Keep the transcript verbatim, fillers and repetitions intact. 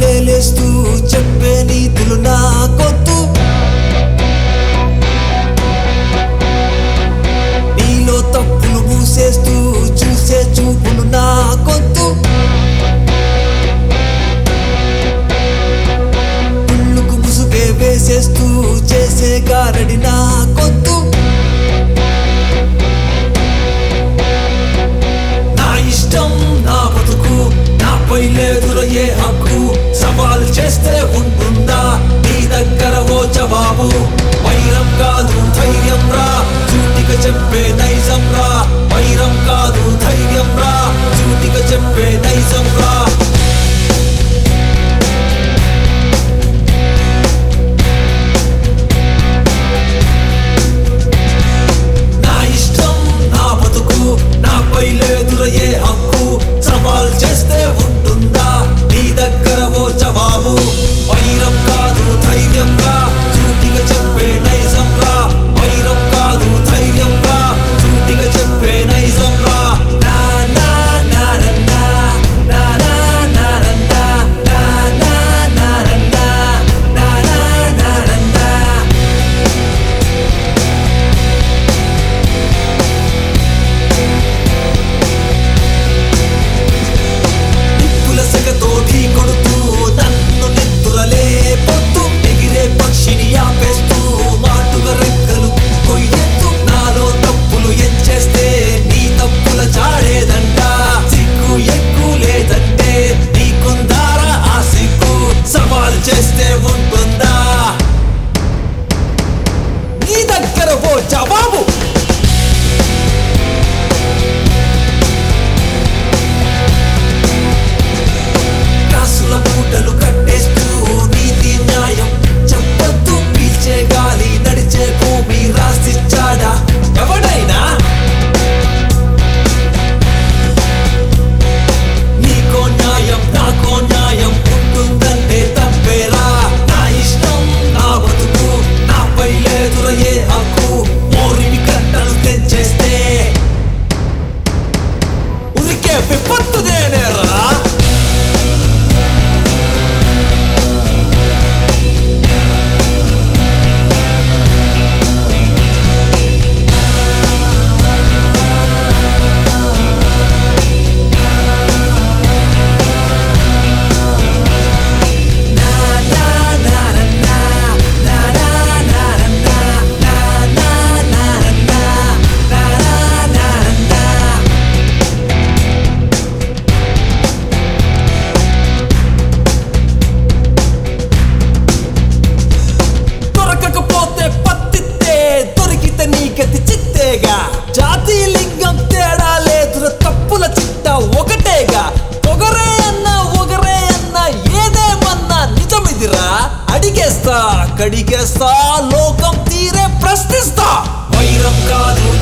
లేలేస్తూ చెప్పే నీతులు నాకొద్దు. నీలో తప్పులు మూసేస్తూ చూసే చూపులు నాకొద్దు. పుల్లుకు ముసుగే వేసేస్తూ చేసే గారడి నాకొద్దు. నా ఇష్టం నా బతుకు నాపై లేదురా ఏ హక్కు. సవాల్ చేస్తే ఉంటుందా నీ దగ్గర ఓ జవాబు. వైరం కాదు ధైర్యం రా చూటిగా చెప్పే నైజం రా. వైరం కాదు ధైర్యం రా చూటిగా చెప్పే నైజం రా. నా ఇష్టం నా బతుకు నాపై లేదురా ఏ హక్కు. సవాల్ చేస్తే ఉంటుందా నీ దగ్గర ఓ జవాబు. వైరం కాదు ధైర్యం రా చూటిగా చెప్పే నైజం రా. వైరం కాదు ధైర్యం రా చూటిగా చెప్పే నైజం రా. నా నా నా నా నా నా నా నా నా నా నా నా నా నా నా. నిప్పుల సెగతో ఢీ కొడుతూ నన్ను నెత్తురలే పొద్దు. ఎగిరే పక్షిని ఆపేస్తూ మాటుగా రెక్కలు కొయ్యెత్తు. నాలో తప్పులు ఎంచేస్తే నీ తప్పుల చాడేదంట. సిగ్గు ఎక్కువ లేదంటే నీకుందారా ఆ సిగ్గు. సవాల్ చేస్తే ఉంటుందా నీ దగ్గర ఓ జవాబు. కాసుల మూటలు కట్టేస్తూ నీతి న్యాయం చెప్పొద్దు. పీల్చే గాలి నడిచే భూమి రాసిచ్చాడా ఎవడైనా. నీకో న్యాయం నాకో న్యాయం ఉంటుందంటే తప్పేరా. నా ఇష్టం నా బతుకు నాపై లేదురా ఏ హక్కు. మోరిని కట్టలు తెంచేస్తే ఉరికే విపత్తు నేనేరా. దొరకకపోతే పత్తితే దొరికితే నీ గతి చిత్తేగా. జాతి లింగం తేడా లేదురా తప్పుల చిట్ట ఒకటేగా. పొగరే అన్నా ఒగరే అన్నా ఏదేమన్నా నిజమిదిరా. అడిగేస్తా కడిగేస్తా లోకం తీరే ప్రశ్నిస్తా. వైరం కాదు